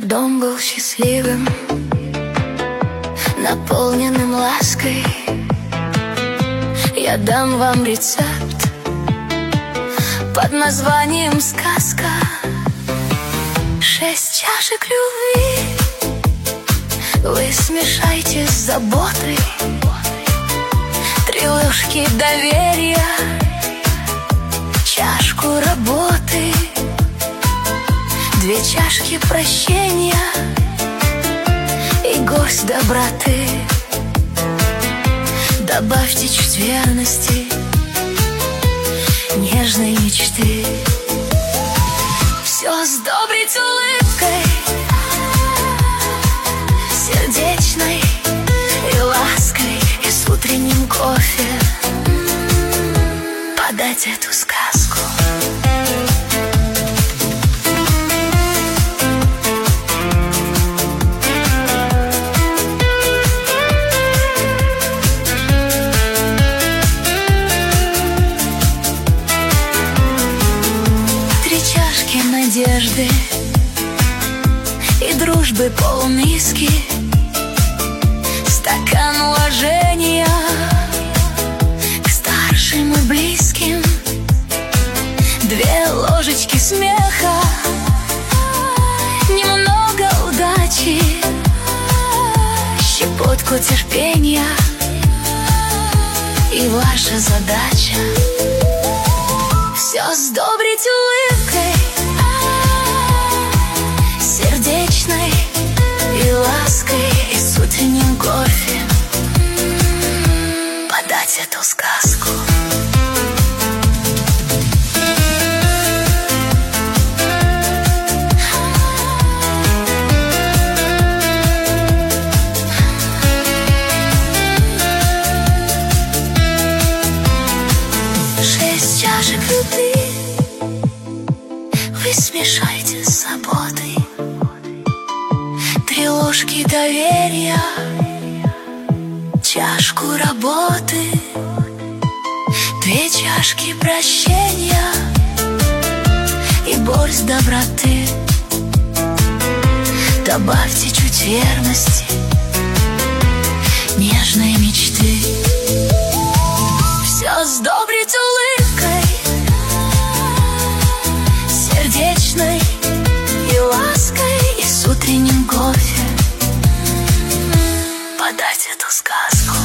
дом был счастливым, наполненным лаской. Я дам вам рецепт под названием «Сказка». 6 чашек любви вы смешайте с заботой, 3 ложки доверия, чашку работы, 2 чашки прощения и горсть доброты. Добавьте чуть верности, нежной мечты. Все сдобрить улыбкой сердечной и лаской, и с утренним кофе подать эту сказку. Надежды и дружбы полмиски, стакан уважения к старшим и близким, 2 ложечки смеха, немного удачи, щепотку терпения. И ваша задача все сдобрить улыбкой сердечной и лаской, и с утренним кофе подать эту сказку. Шесть чашек любви вы смешайте с заботой, 3 ложки доверия, чашку работы, 2 чашки прощения и горсть доброты. Добавьте чуть верности, нежной мечты. Все сдобрить улыбкой сердечной и лаской, и с утренним кофе подать эту сказку.